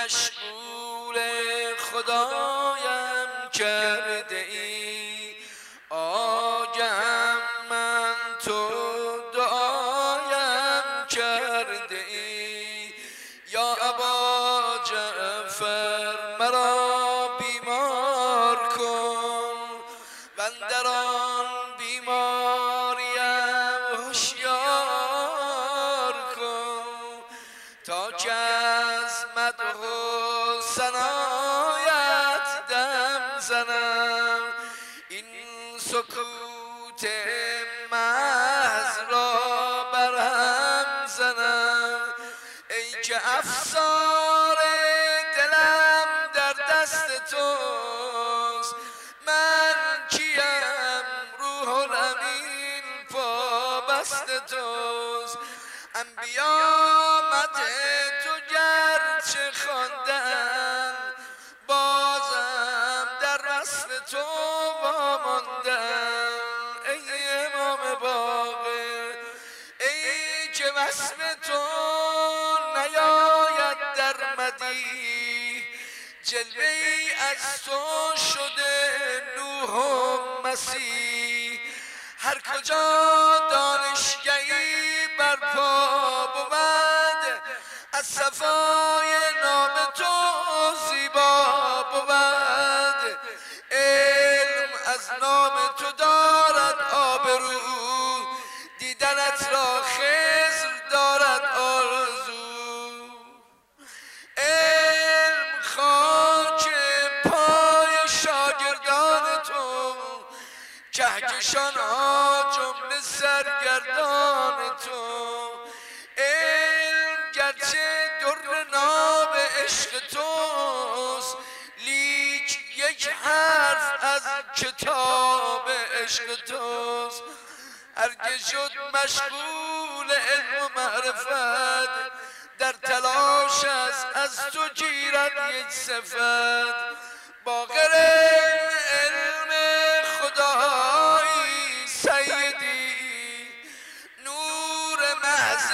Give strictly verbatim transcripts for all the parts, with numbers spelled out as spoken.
مشغول خدایم کرده ای، آگهم من تو دعایم کرده ای. یا ابا جعفر مرا بیمار کن و اندر آن بیماریم هوشیار کن، تا که از مدح و ثنایت دم زنم، این سکوت محض را برهم زنم. ای که افسار دلم در دست توست، من کیم روح الامین پابست توست. انبیا مدح تو گرچه خواندن، بازم در وصف تو واماندن. ای امام باقر، ای که وصف تو نیاید در مدیح، جلوه ای از تو شده نوح و مسیح. هر کجا دانشگهی برپا بود، از صفای نام تو زیبا بود. علم از نام تو دارد آبرو، دیدنت را خضر دارد آرزو. علم خاک پای شاگردان تو، کهکشان ها جمله سرگردان تو. علم گرچه در ناب عشق توست، لیک یک حرف از کتاب عشق توست. هرگز شد مشغول علم و معرفت، در تلاش است از تو گیرد یک صفت. باقر علم خدایی سیدی، نور محض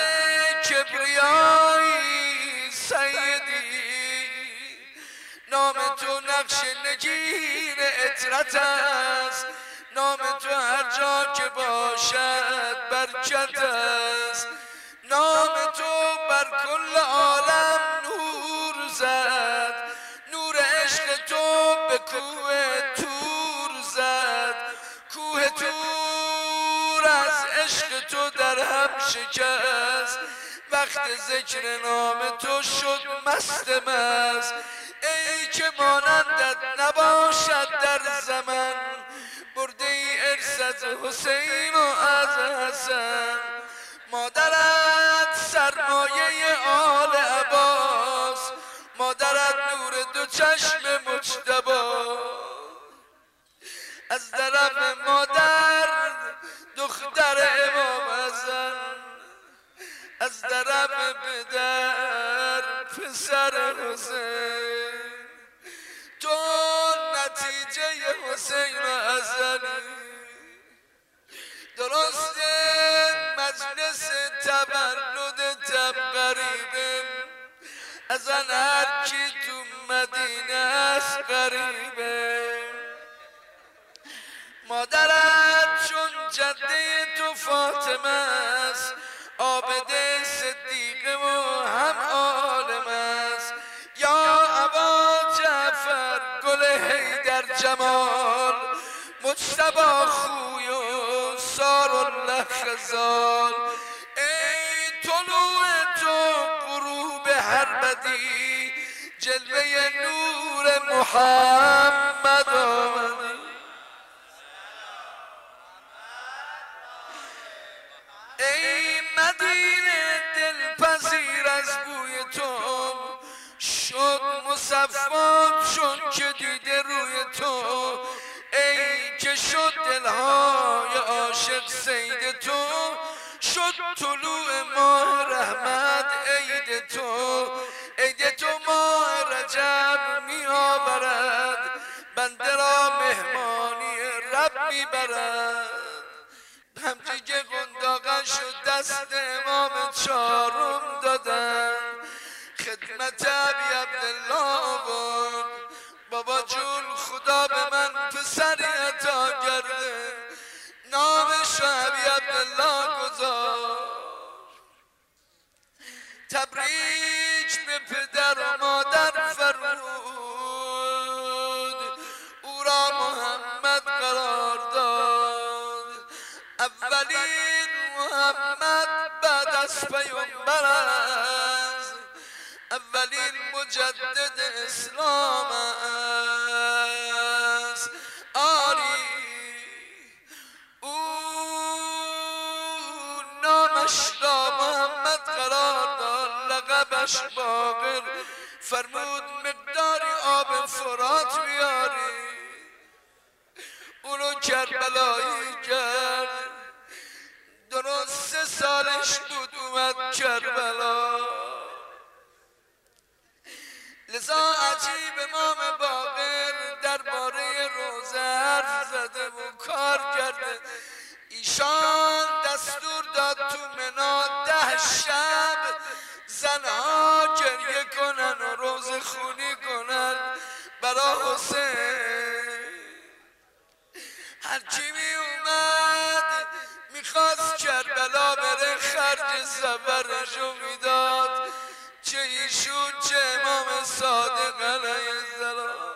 کبریایی سیدی. نام تو نقش نگین عطرت است، نام تو هر جا که باشد برکت است. نام تو بر کل عالم نور زد، نور عشق تو به کوه تور زد. کوه تور از عشق تو در هم شکست، وقت ذکر نام تو شد مست مست. ای که مانندت نباشد در زمن، برده ای ارث از حسین و از حسن. مادرت سرمایه آل عباس، مادرت نور دو چشم مجتبی. از طرف مادر دختر امام حسن، از طرف پدر پسر حسین. تو نتیجه حسین و حسنی، درست مجلس تولد تب غریبه، ازن هر کی تو مدینه است غریبه. مادرت چون جده تو فاطمه است، عابده صدیقه و هم عالم است. یا ابا جعفر گل حیدر جمال، مجتبی خوی و سارالله خزال. ای طلوع تو غروب هر بدی، جلوه نور محمد آمدی. ای مدینه دلپذیر از بوی تو، شد مصفا چون که دیده روی تو. ای که شد دلهای عاشق صید تو، شد طلوع ماه رحمت عید تو. عید تو ماه رجب می آورد، بنده را مهمانی رب می برد. همچه قنداقش شد دست امام چارم دادن، خدمت خدمت ابی عبدالله بود. بابا جون خدا به من پسری عطا کرده، نامش ابی عبدالله گذار. تبریک به پدر و مادر فرمود، او را محمد قرار داد. اولین محمد بعد از پیامبر است، اولین مجدد اسلام است. آری او نامش را محمد قرار داد، لقبش باقر. فرمود مقداری آب فرات بیاری، اونو کربلایی کرد. درست سه سالش بود اومد کربلا. لذا عجیب امام باقر درباره روزه حرف زده و کار کرده. ایشان دستور داد تو منا ده شب زنها گریه کنن و روزه خونی کنن برا حسین. هرچی می اومد میخواست کربلا بره خرج سفرشو میداد، چه ایشون چه امام صادق علیه السلام.